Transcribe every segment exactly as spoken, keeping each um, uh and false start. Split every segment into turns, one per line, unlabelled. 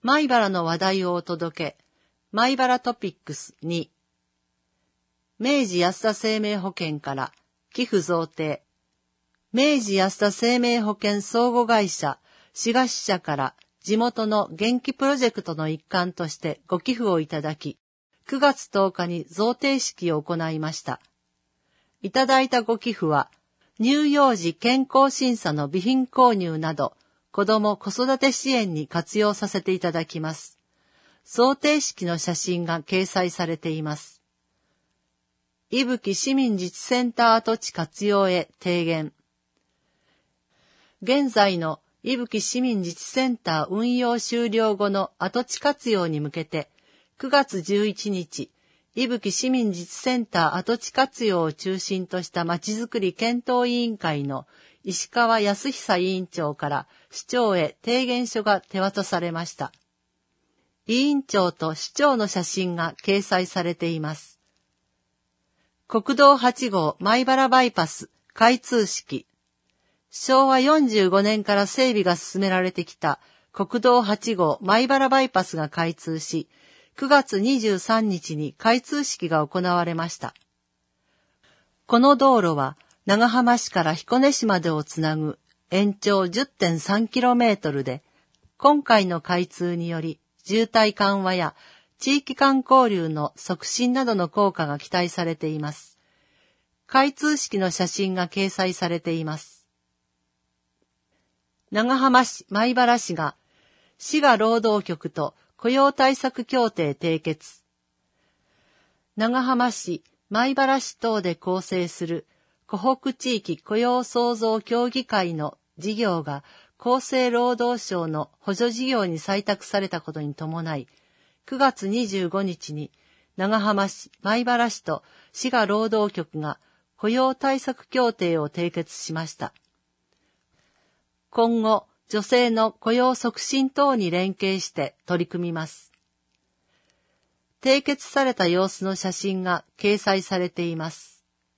米原の話題をお届け、米原トピックスに、明治安田生命保険から寄付贈呈、明治安田生命保険相互会社滋賀支社から地元の元気プロジェクトの一環としてご寄付をいただき、くがつとおかに贈呈式を行いました。いただいたご寄付は、乳幼児健康審査の備品購入など、子ども子育て支援に活用させていただきます。贈呈式の写真が掲載されています。伊吹市民自治センター跡地活用へ提言。現在の伊吹市民自治センター運用終了後の跡地活用に向けて、くがつじゅういちにち、伊吹市民自治センター跡地活用を中心としたまちづくり検討委員会の石川康久委員長から市長へ提言書が手渡されました。委員長と市長の写真が掲載されています。国道はちごう米原バイパス開通式。しょうわよんじゅうごねんから整備が進められてきた国道はちごう米原バイパスが開通し、くがつにじゅうさんにちに開通式が行われました。この道路は長浜市から彦根市までをつなぐ延長 じゅってんさんキロメートル で、今回の開通により渋滞緩和や地域間交流の促進などの効果が期待されています。開通式の写真が掲載されています。長浜市米原市が滋賀労働局と雇用対策協定締結。長浜市米原市等で構成する湖北地域雇用創造協議会の事業が厚生労働省の補助事業に採択されたことに伴い、くがつにじゅうごにちに長浜市米原市と滋賀労働局が雇用対策協定を締結しました。今後、女性の雇用促進等に連携して取り組みます。締結された様子の写真が掲載されています。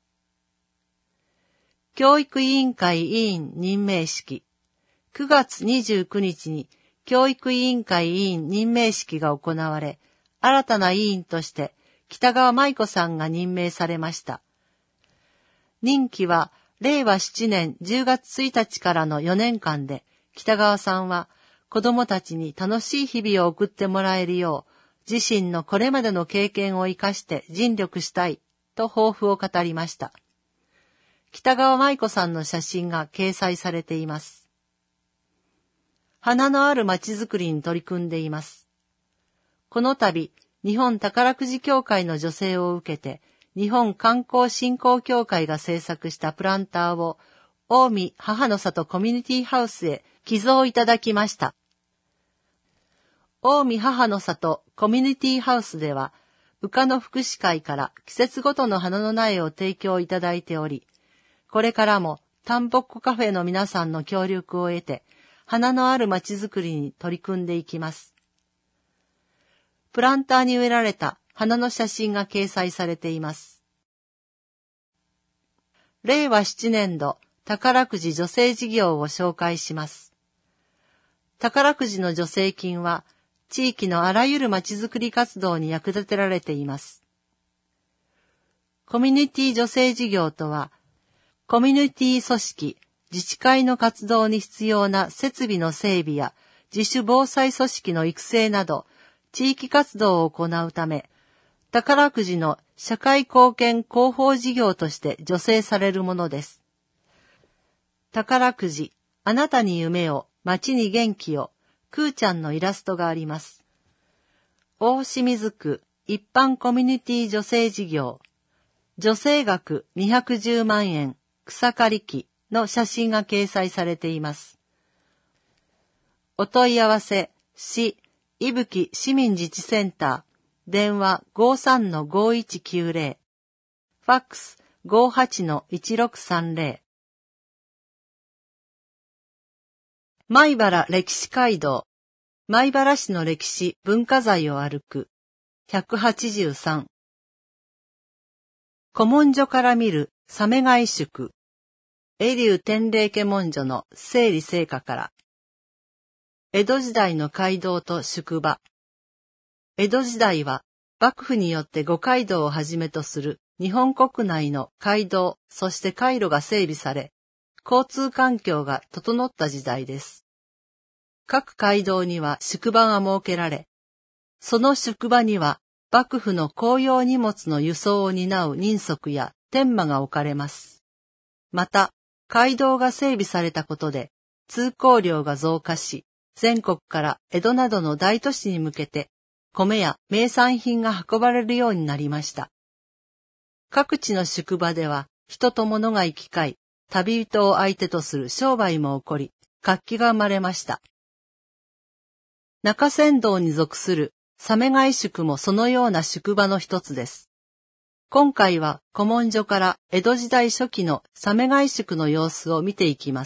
教育委員会委員任命式。くがつにじゅうくにちに教育委員会委員任命式が行われ、新たな委員として北川舞子さんが任命されました。任期はれいわしちねんじゅうがつついたちからのよねんかんで、北川さんは子どもたちに楽しい日々を送ってもらえるよう、自身のこれまでの経験を生かして尽力したいと抱負を語りました。北川舞子さんの写真が掲載されています。花のあるまちづくりに取り組んでいます。この度、日本宝くじ協会の助成を受けて、日本観光振興協会が制作したプランターを、近江母の里コミュニティハウスへ寄贈いただきました。近江母の里コミュニティハウスでは、宇賀の福祉会から季節ごとの花の苗を提供いただいており、これからもタンポッコカフェの皆さんの協力を得て、花のあるまちづくりに取り組んでいきます。プランターに植えられた花の写真が掲載されています。れいわしちねんど宝くじ助成事業を紹介します。宝くじの助成金は、地域のあらゆるまちづくり活動に役立てられています。コミュニティ助成事業とは、コミュニティ組織、自治会の活動に必要な設備の整備や自主防災組織の育成など、地域活動を行うため、宝くじの社会貢献広報事業として助成されるものです。宝くじ、あなたに夢を、街に元気を、くーちゃんのイラストがあります。大清水区一般コミュニティ助成事業、助成額にひゃくじゅうまんえん、草刈り機の写真が掲載されています。お問い合わせ、市、伊吹市民自治センター、電話 ごーさんのごーいちきゅうぜろ、ファックス ごーはちのいちろくさんぜろ。米原歴史街道、米原市の歴史文化財を歩く、ひゃくはちじゅうさん。古文書から見るサメ外宿、永龍天霊家文書の整理成果から。 江戸時代の街道と宿場。江戸時代は幕府によって五街道をはじめとする日本国内の街道、そして海路が整備され、交通環境が整った時代です。各街道には宿場が設けられ、その宿場には幕府の公用荷物の輸送を担う人足や天馬が置かれます。また、街道が整備されたことで通行量が増加し、全国から江戸などの大都市に向けて米や名産品が運ばれるようになりました。各地の宿場では人と物が行き交い、旅人を相手とする商売も起こり、活気が生まれました。中山道に属する鮫貝宿もそのような宿場の一つです。今回は古文書から江戸時代初期の鮫貝宿の様子を見ていきます。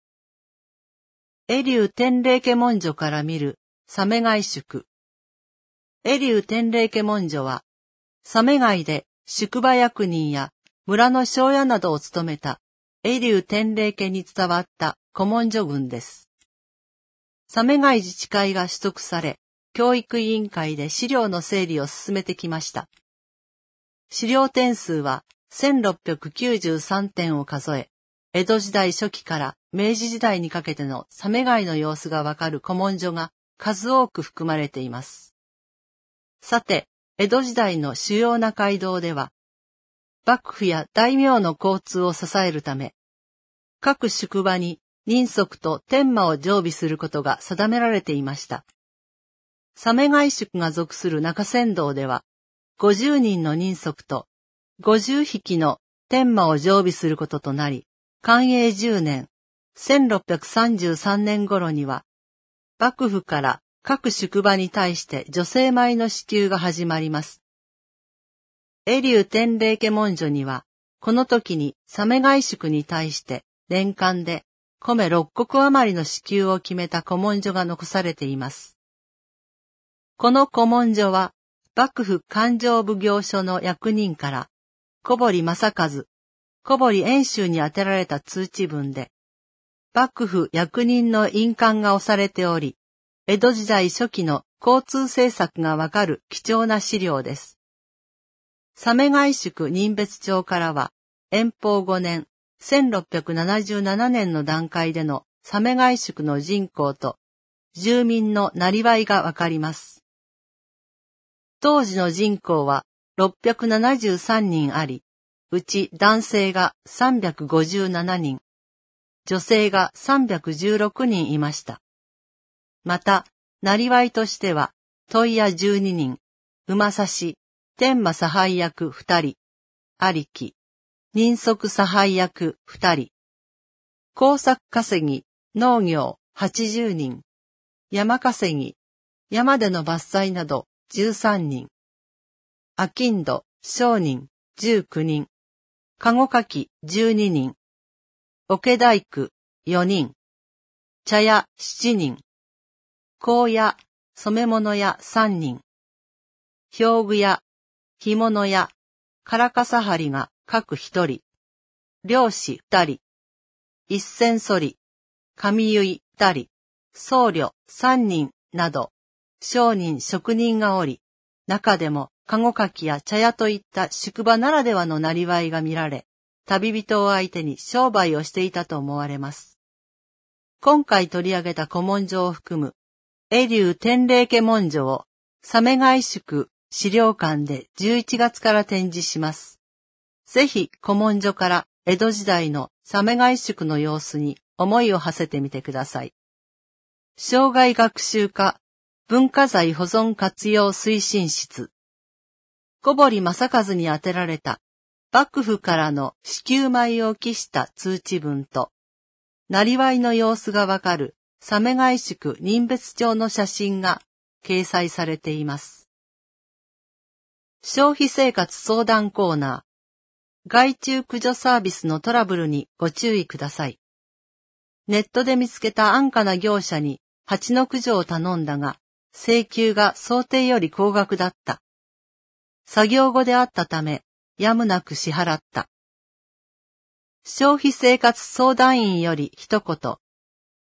江流天霊家文書から見る鮫貝宿。江流天霊家文書は、鮫貝で宿場役人や村の庄屋などを務めた江流天霊家に伝わった古文書群です。鮫貝自治会が取得され、教育委員会で資料の整理を進めてきました。資料点数はせんろっぴゃくきゅうじゅうさんてんを数え、江戸時代初期から明治時代にかけての鮫貝の様子がわかる古文書が数多く含まれています。さて、江戸時代の主要な街道では、幕府や大名の交通を支えるため、各宿場に人足と天馬を常備することが定められていました。鮫貝宿が属する中山道では、ごじゅうにんの人足とごじゅっぴきの天馬を常備することとなり、寛永じゅうねん、せんろっぴゃくさんじゅうさんねん頃には、幕府から各宿場に対して助成米の支給が始まります。江流天霊家文書には、この時に鮫貝宿に対して年間で米ろっこく余りの支給を決めた古文書が残されています。この古文書は、幕府勘定奉行所の役人から、小堀正和、小堀遠州に宛てられた通知文で、幕府役人の印鑑が押されており、江戸時代初期の交通政策がわかる貴重な資料です。鮫貝宿任別帳からは、延保ごねん、せんろっぴゃくななじゅうななねんの段階での鮫貝宿の人口と住民のなりわいがわかります。当時の人口はろっぴゃくななじゅうさんにんあり、うち男性がさんびゃくごじゅうななにん、女性がさんびゃくじゅうろくにんいました。また、なりわいとしては、問屋じゅうににん、馬差し、天馬差配役ふたり、ありき、人足差配役ふたり、工作稼ぎ、農業はちじゅうにん、山稼ぎ、山での伐採などじゅうさんにん、商人、商人じゅうきゅうにん、籠かきじゅうににん、桶大工よにん、茶屋しちにん、香屋、染物屋さんにん、表具屋、干物屋、唐笠張りが各ひとり、漁師ふたり、一銭剃り、髪結いふたり、僧侶さんにんなど、商人職人がおり、中でも籠かきや茶屋といった宿場ならではのなりわいが見られ、旅人を相手に商売をしていたと思われます。今回取り上げた古文書を含む、江流天霊家文書を、鮫貝宿資料館でじゅういちがつから展示します。ぜひ古文書から江戸時代の鮫貝宿の様子に思いを馳せてみてください。生涯学習課文化財保存活用推進室。小堀正和に宛てられた幕府からの支給米を記した通知文と、なりわいの様子がわかる鮫貝宿任別帳の写真が掲載されています。消費生活相談コーナー。害虫駆除サービスのトラブルにご注意ください。ネットで見つけた安価な業者に蜂の駆除を頼んだが、請求が想定より高額だった。作業後であったため、やむなく支払った。消費生活相談員より一言。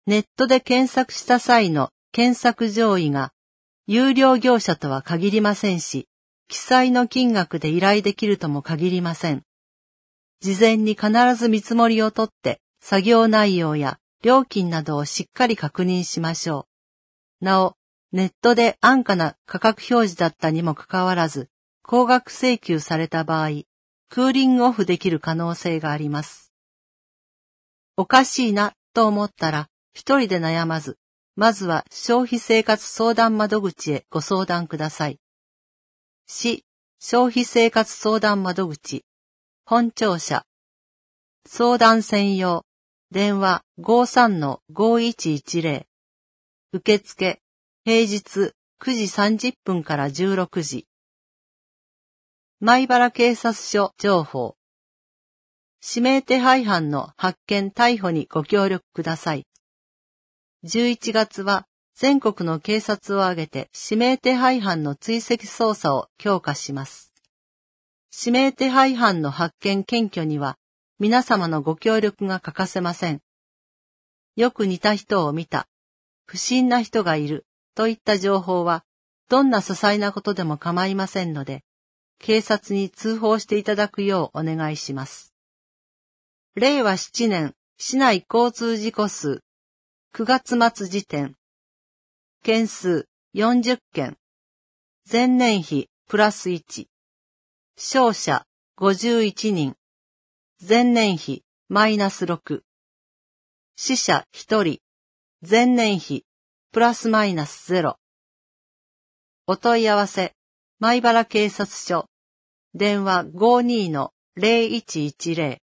ネットで検索した際の検索上位が有料業者とは限りませんし、記載の金額で依頼できるとも限りません。事前に必ず見積もりを取って作業内容や料金などをしっかり確認しましょう。なお、ネットで安価な価格表示だったにもかかわらず、高額請求された場合、クーリングオフできる可能性があります。おかしいなと思ったら、一人で悩まず、まずは消費生活相談窓口へご相談ください。市消費生活相談窓口、本庁舎、相談専用、電話 ごーさんのごーいちいちゼロ、受付、平日くじさんじゅっぷんからじゅうろくじ。米原警察署情報。指名手配犯の発見逮捕にご協力ください。じゅういちがつは全国の警察を挙げて指名手配犯の追跡捜査を強化します。指名手配犯の発見検挙には皆様のご協力が欠かせません。よく似た人を見た、不審な人がいるといった情報はどんな些細なことでも構いませんので、警察に通報していただくようお願いします。れいわなねん市内交通事故数くがつ末時点。件数よんじゅっけん。前年比プラスいち。傷者ごじゅういちにん。前年比マイナスろく。死者ひとり。前年比プラスマイナスゼロ。お問い合わせ、米原警察署。電話 ごーにーのゼロいちいちゼロ。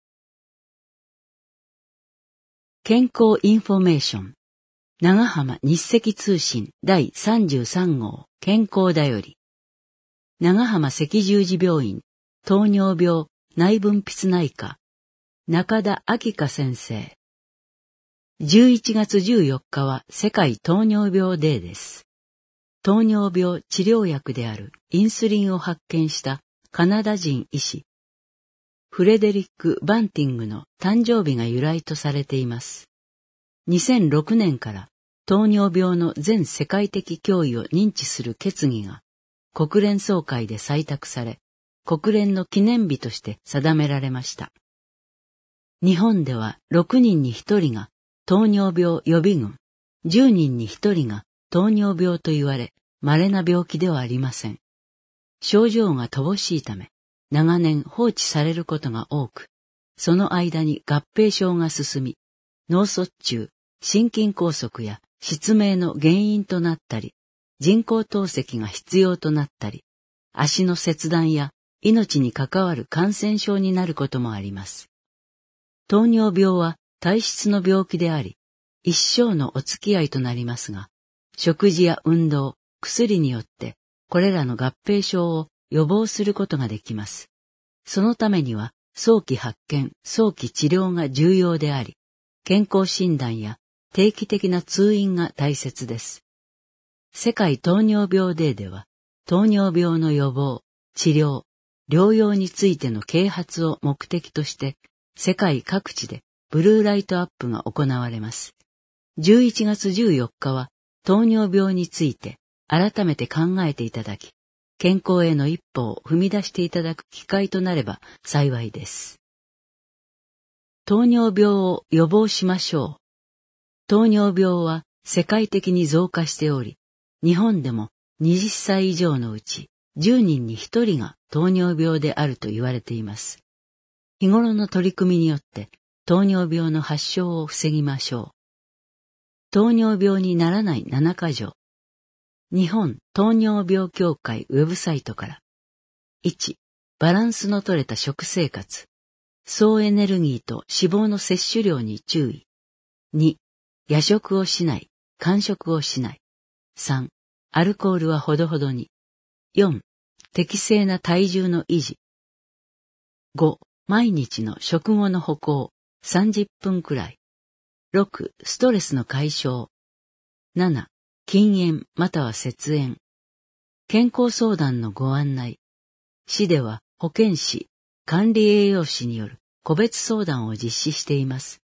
健康インフォメーション。長浜日赤通信だいさんじゅうさん号健康だより。長浜赤十字病院糖尿病内分泌内科中田明香先生。じゅういちがつじゅうよっかは世界糖尿病デーです。糖尿病治療薬であるインスリンを発見したカナダ人医師、フレデリック・バンティングの誕生日が由来とされています。にせんろくねんから糖尿病の全世界的脅威を認知する決議が国連総会で採択され、国連の記念日として定められました。日本ではろくにんにひとりが糖尿病予備軍、じゅうにんにひとりが糖尿病と言われ、稀な病気ではありません。症状が乏しいため、長年放置されることが多く、その間に合併症が進み、脳卒中、心筋梗塞や失明の原因となったり、人工透析が必要となったり、足の切断や命に関わる感染症になることもあります。糖尿病は体質の病気であり、一生のお付き合いとなりますが、食事や運動、薬によってこれらの合併症を予防することができます。そのためには早期発見、早期治療が重要であり、健康診断や定期的な通院が大切です。世界糖尿病デーでは、糖尿病の予防、治療、療養についての啓発を目的として、世界各地でブルーライトアップが行われます。じゅういちがつじゅうよっかは糖尿病について改めて考えていただき、健康への一歩を踏み出していただく機会となれば幸いです。糖尿病を予防しましょう。糖尿病は世界的に増加しており、日本でもはたち以上のうちじゅうにんにひとりが糖尿病であると言われています。日頃の取り組みによって糖尿病の発症を防ぎましょう。糖尿病にならないななかじょう。日本糖尿病協会ウェブサイトから。いち. バランスの取れた食生活。総エネルギーと脂肪の摂取量に注意。に. 夜食をしない、間食をしない。さん. アルコールはほどほどに。よん. 適正な体重の維持。ご. 毎日の食後の歩行、さんじゅっぷんくらい。ろく. ストレスの解消。なな. 禁煙または節煙。健康相談のご案内。市では保健師、管理栄養士による個別相談を実施しています。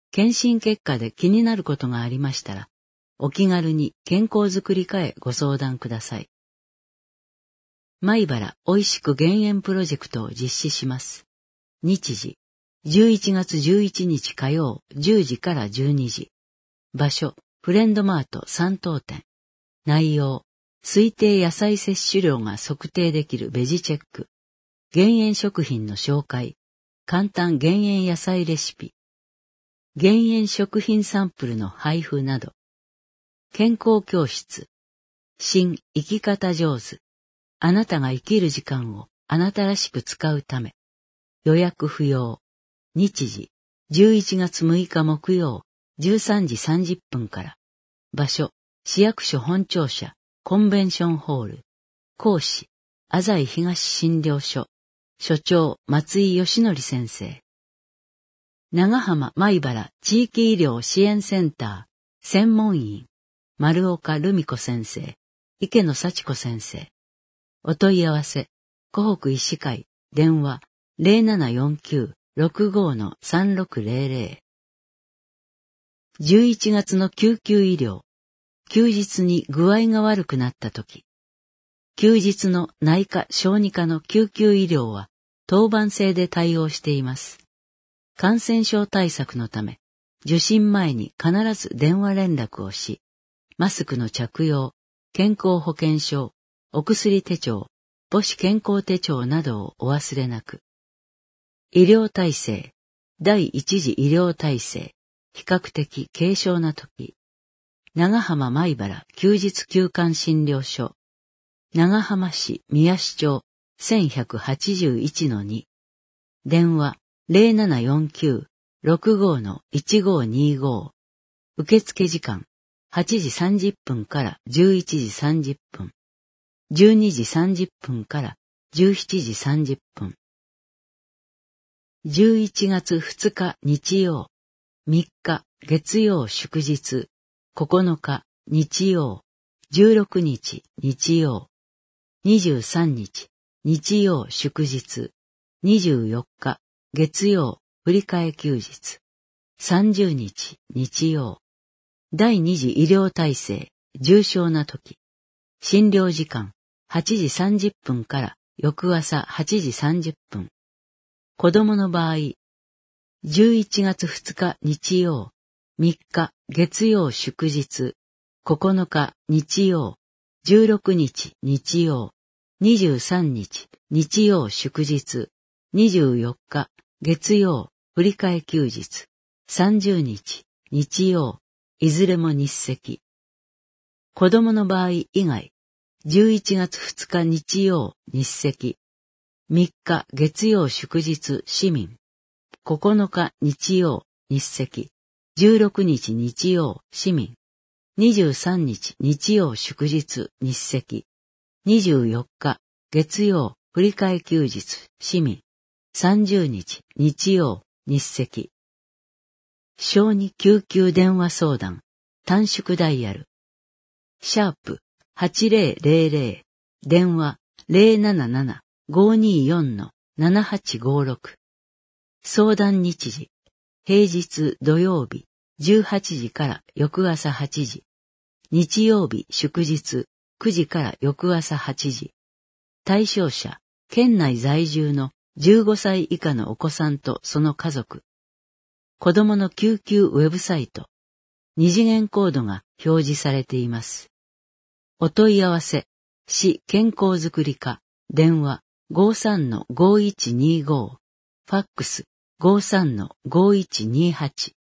検診結果で気になることがありましたら、お気軽に健康づくり課へご相談ください。米原おいしく減塩プロジェクトを実施します。日時、じゅういちがつじゅういちにち火曜じゅうじからじゅうにじ。場所、フレンドマート三等店。内容、推定野菜摂取量が測定できるベジチェック。減塩食品の紹介。簡単減塩野菜レシピ。減塩食品サンプルの配布など。健康教室。新生き方上手。あなたが生きる時間をあなたらしく使うため。予約不要。日時、じゅういちがつむいか木曜、じゅうさんじさんじゅっぷんから。場所、市役所本庁舎、コンベンションホール。講師、浅井東診療所。所長、松井義則先生。長浜米原地域医療支援センター、専門員、丸岡留美子先生、池野幸子先生。お問い合わせ、湖北医師会、電話、ゼロななよんきゅう ろくご さんろくゼロゼロ。じゅういちがつの救急医療。休日に具合が悪くなったとき。休日の内科・小児科の救急医療は当番制で対応しています。感染症対策のため、受診前に必ず電話連絡をし、マスクの着用、健康保険証、お薬手帳、母子健康手帳などをお忘れなく。医療体制、第一次医療体制、比較的軽症なとき。長浜米原休日休館診療所。長浜市宮市町せんひゃくはちじゅういちのに。電話ゼロななよんきゅう ろくご いちごにご。受付時間はちじさんじゅっぷんからじゅういちじさんじゅっぷん。じゅうにじさんじゅっぷんからじゅうしちじさんじゅっぷん。じゅういちがつふつか日曜、みっか月曜祝日、ここのか日曜、じゅうろくにち日曜、にじゅうさんにち日曜祝日、にじゅうよっか月曜振り替え休日、さんじゅうにち日曜、第二次医療体制、重症な時、診療時間はちじさんじゅっぷんから翌朝はちじさんじゅっぷん。子供の場合、じゅういちがつふつか日曜、みっか月曜祝日、ここのか日曜、じゅうろくにち日曜、にじゅうさんにち日曜祝日、にじゅうよっか月曜振り替え休日、さんじゅうにち日曜、いずれも日赤。子供の場合以外、じゅういちがつふつか日曜日赤、みっか月曜祝日市民、ここのか日曜日赤、じゅうろくにち日曜市民、にじゅうさんにち日曜祝日日赤、にじゅうよっか月曜振り替え休日市民、さんじゅうにち日曜日赤。小児救急電話相談、短縮ダイヤル。シャープはちぜろぜろぜろ、電話ゼロなななな ごによん ななはちごろく。相談日時、平日土曜日じゅうはちじから翌朝はちじ。日曜日祝日くじから翌朝はちじ。対象者、県内在住のじゅうごさい以下のお子さんとその家族。子供の救急ウェブサイト。二次元コードが表示されています。お問い合わせ、市健康づくり課、電話 ごさんのごいちにご、ファックス ごさんのごいちにはち。